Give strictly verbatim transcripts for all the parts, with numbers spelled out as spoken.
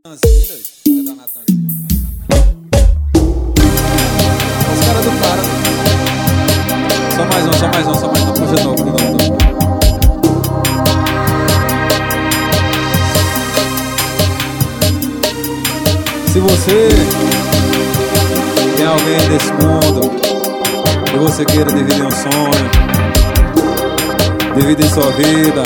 Os caras do cara. Só mais um, só mais um, só mais um. Puxa de novo, de novo, de novo. Se você tem alguém desse mundo e você queira dividir um sonho, dividir sua vida,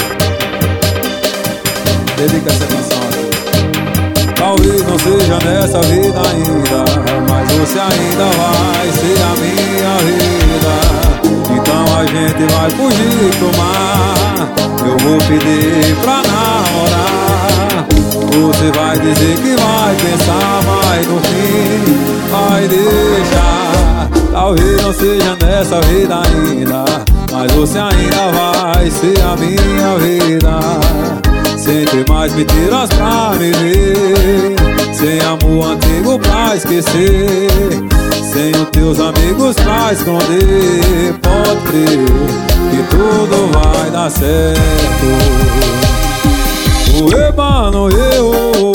dedica essa canção aqui. Talvez não seja nessa vida ainda, mas você ainda vai ser a minha vida. Então a gente vai fugir pro mar, eu vou pedir pra namorar. Você vai dizer que vai pensar, mas no fim vai deixar. Talvez não seja nessa vida ainda, mas você ainda vai ser a minha vida. Sem ter mais mentiras pra viver, sem amor antigo pra esquecer, sem os teus amigos pra esconder. Pode crer que tudo vai dar certo. Oi, mano, eu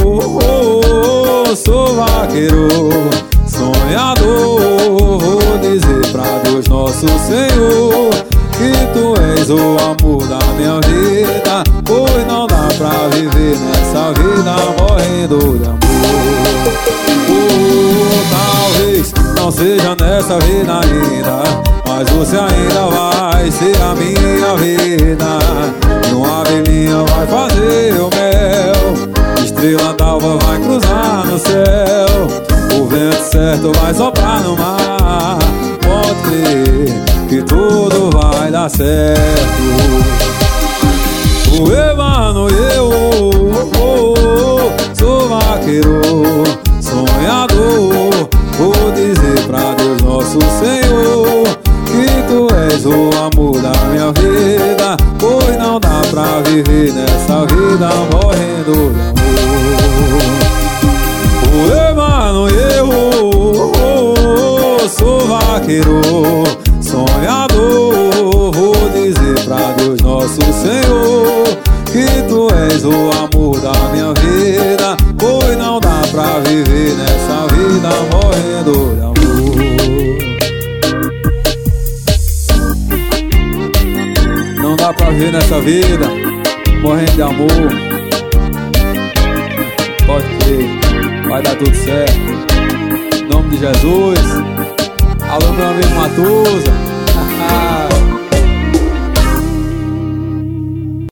sou vaqueiro, sonhador. Vou dizer pra Deus nosso Senhor que tu és o amor da minha vida, pois não dá pra viver nessa vida morrendo de amor. Oh, talvez não seja nessa vida ainda, mas você ainda vai ser a minha vida. E uma abelhinha vai fazer o mel, estrela d'alva vai cruzar no céu, o vento certo vai soprar no mar. Pode crer que tudo vai dar certo. Oi, mano, eu sou vaqueiro, sonhador. Vou dizer pra Deus nosso Senhor que tu és o amor da minha vida, pois não dá pra viver nessa vida morrendo de amor. Oi, mano, eu sou vaqueiro, sonhador. Vou dizer pra Deus nosso Senhor que tu és o amor da minha vida, pois não dá pra viver nessa vida morrendo de amor. Não dá pra viver nessa vida morrendo de amor. Pode crer, vai dar tudo certo. Em nome de Jesus. Alô, meu amigo Matusa.